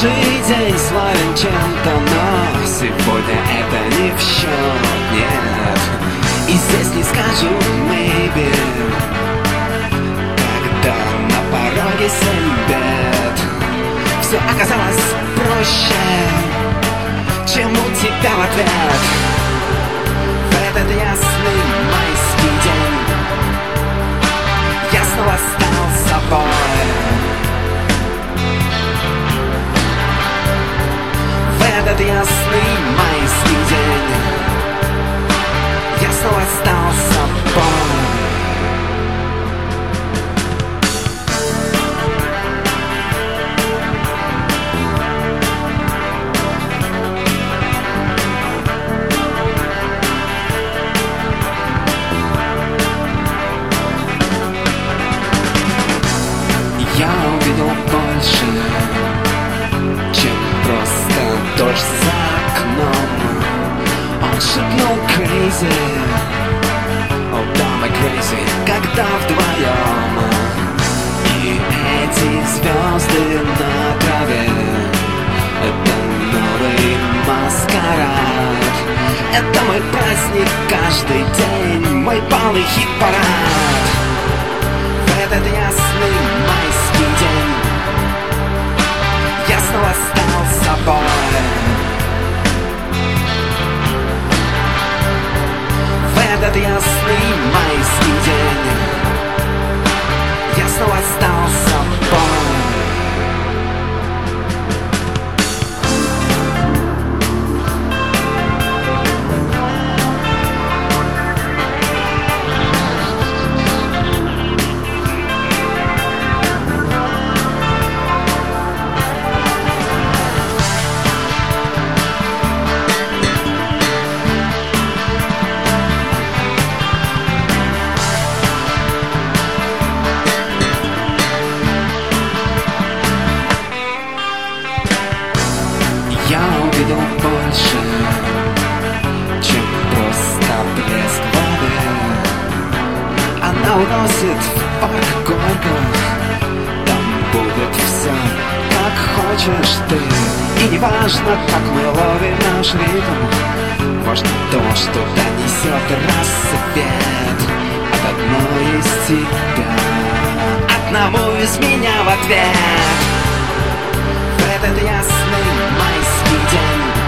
Каждый день славен чем-то, но сегодня это не в счет, нет. И здесь не скажу maybe, когда на пороге 7 бед. Все оказалось проще, чем у тебя в ответ. В этот ясный майский день я снова стал собой. В этот ясный майский день я снова стал собой. Я увидел больше, чем просто дождь за окном. Он шепнул crazy, oh damn I crazy, когда вдвоем. И эти звезды на траве — это новый маскарад. Это мой праздник каждый день, мой бал и хит-парад. В этот ясный майский день я снова стал собой. В этот ясный майский день я снова стал собой. Я увидел больше, чем просто блеск воды. Она уносит в парк горках, там будет все, как хочешь ты. И не важно, как мы ловим наш ритм, важно то, что донесет рассвет от одной из тебя, одному из меня в ответ. В этот ясный майский день